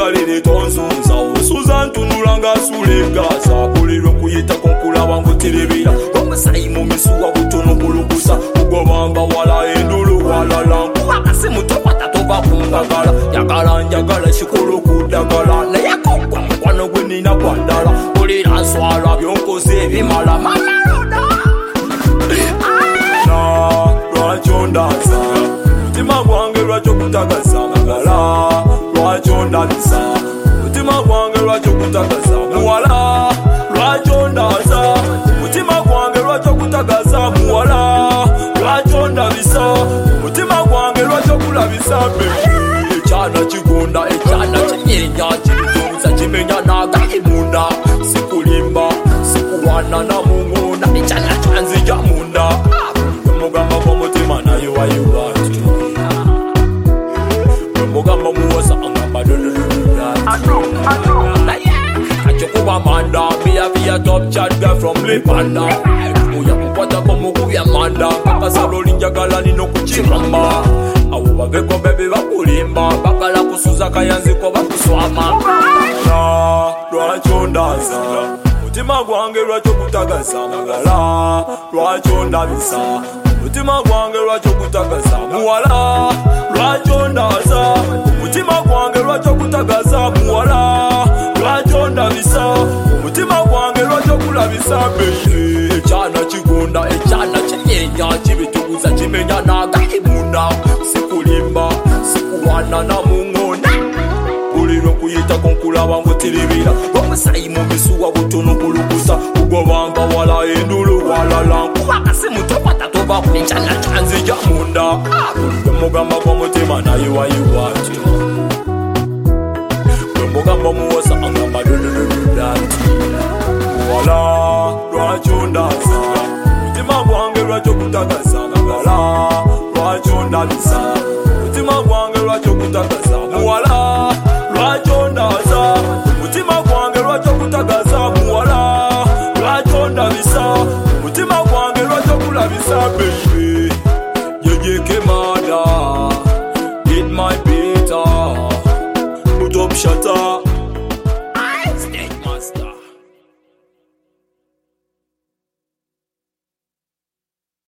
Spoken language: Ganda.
kalere tonsunza osuza ntunula ng'asuula egaasa kulirwe kuyitako nkulaba ngutiribira omusayi mu misuwa butono bulukusa ugobanga wala endulu walala nkubakasi mutokwata tova kungagala njagala njagala kikulu kudagala naye kokwa mukwano gwe nina gwandala kulira nswala byonkoze ebimala mamaroda lwaki ondaza mutima gwange lwaki okutagaza magala lwaki ondabisa mutima gwange lwaki okutagaza muwala lwaki ondaza mutima gwange lwaki okutagaza muwala lwaki ondabisa mutima gwange lwaki okulabisa bebe ekyana kigonda ekyana kinyenya kiritunza kimenya nagaye munda sikulimba sikuwana na mungunda ekyana kyanzija munda mugamba bw'omutima naye wayiwati mugamba muwoza angamba kachikuba manda via top chat girl from Lipanda uya kukwatako mukubya manda kakasalo linjagala nino kukiramba abo baveko bebe bakulimba bakala kusuza kayanziko bakuswama lwaki ondaza mutima gwange lwaki okutagaza magala lwaki ondabisa mutima gwange lwaki okutagaza muwala lwaki ondaza mutima gwange lwaki okutagaza muwala lwaki ondabisa mutima gwange lwaki okulabisa bebe ekyana kigonda ekyana kinyenya kibituguza kimenya nagaye munda sikulimba sikuwana na mungona kulirwe kuyitako nkulaba ngutiribira omusayi mu misuwa butono kulukusa ugobanga wala endulu walala nkubakasi mutokwata tova kunekyana kyanzija munda bwe mugamba bw'omutima naye wayiwati bwe mugamba muwoza angamba dododododati wala lwaki ondaza mutima gwange lwaki okutagaza magala lwaki ondabisa mutima gwange lwaki okutagaza muwala lwaki ondaza mutima gwange lwaki okutagaza muwala lwaki ondabisa mutima gwange lwaki okulabisa bebe yeyeke